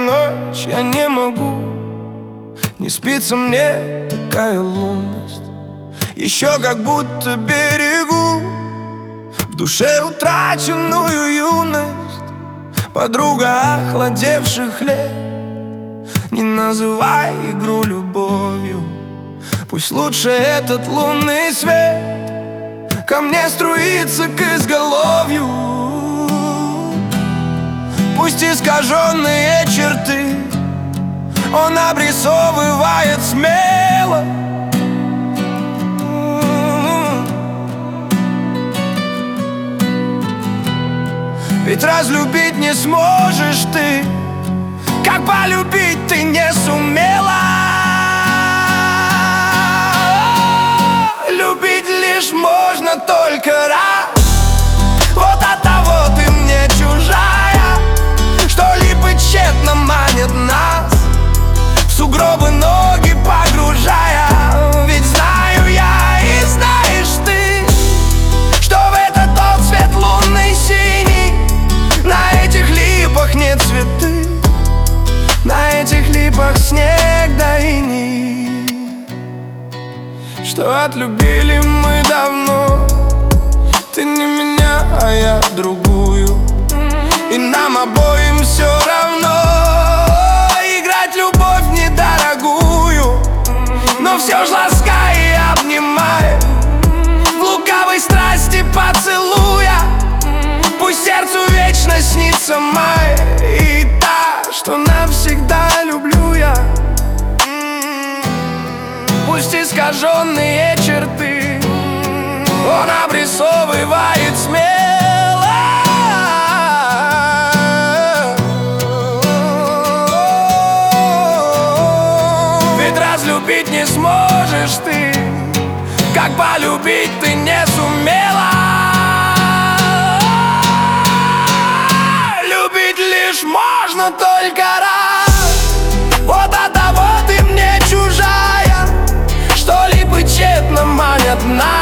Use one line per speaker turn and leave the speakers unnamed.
ночь, я не могу. Не спится мне такая лунность. Еще как будто берегу в душе утраченную юность. Подруга охладевших лет, не называй игру любовью. Пусть лучше этот лунный свет ко мне струится к изголовью. Пусть искаженные черты он обрисовывает смело. Ведь разлюбить не сможешь ты, как полюбить ты не сумела. Любить лишь можно только раз. Вот от того ты мне чужая, что липы тщетно манят нас, в сугробы ноги погружая. Ведь знаю я и знаешь ты, что в этот тот цвет лунный синий. На этих липах нет цветы, на этих липах снег да иней. Что отлюбили мы давно, ты не меня, а я другую. И нам обоим все равно играть любовь недорогую. Но все ж ласкай и обнимай, в лукавой страсти поцелуя. Пусть сердцу вечно снится май, и та, что навсегда люблю я. Пусть искаженные черты он обрисовывает смело. Ведь разлюбить не сможешь ты, как полюбить ты не сумела. Любить лишь можно только раз. Вот от того ты мне чужая, что липы тщетно манят нас.